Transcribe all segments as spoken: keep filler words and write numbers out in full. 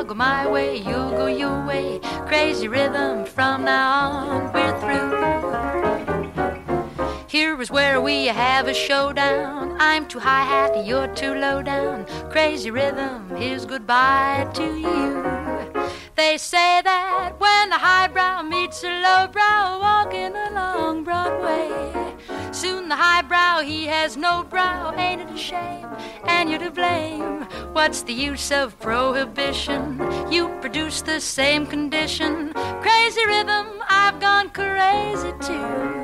go my way, you'll go your way. Crazy rhythm, from now on we're through. Here is where we have a showdown. I'm too high-hat, you're too low-down. Crazy rhythm, here's goodbye to you. They say that when a highbrow meets a lowbrow walking along Broadway, soon the highbrow, he has no brow. Ain't it a shame? And you're to blame. What's the use of prohibition? You produce the same condition. Crazy rhythm, I've gone crazy too.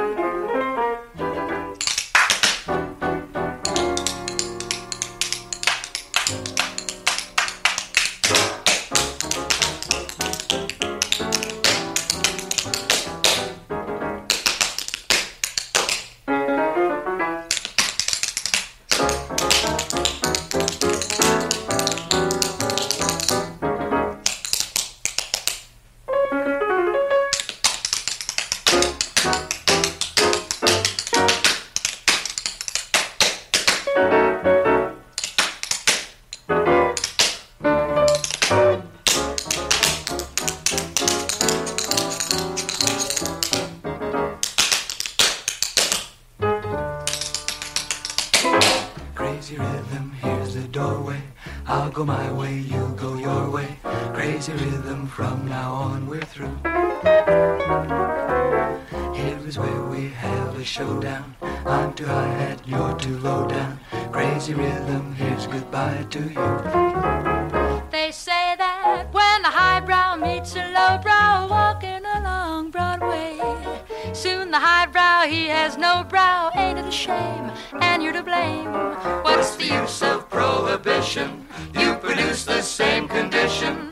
Crazy rhythm, here's the doorway. I'll go my way, you'll go your way. Crazy rhythm, from now on we're through. Here is where we have a showdown. I'm too high hat, you're too low down. Crazy rhythm, here's goodbye to you. They say that when a highbrow meets a lowbrow walking along Broadway, soon the highbrow, he has no brow. Ain't it a shame? And you're to blame. What's the use of prohibition? You produce the same condition.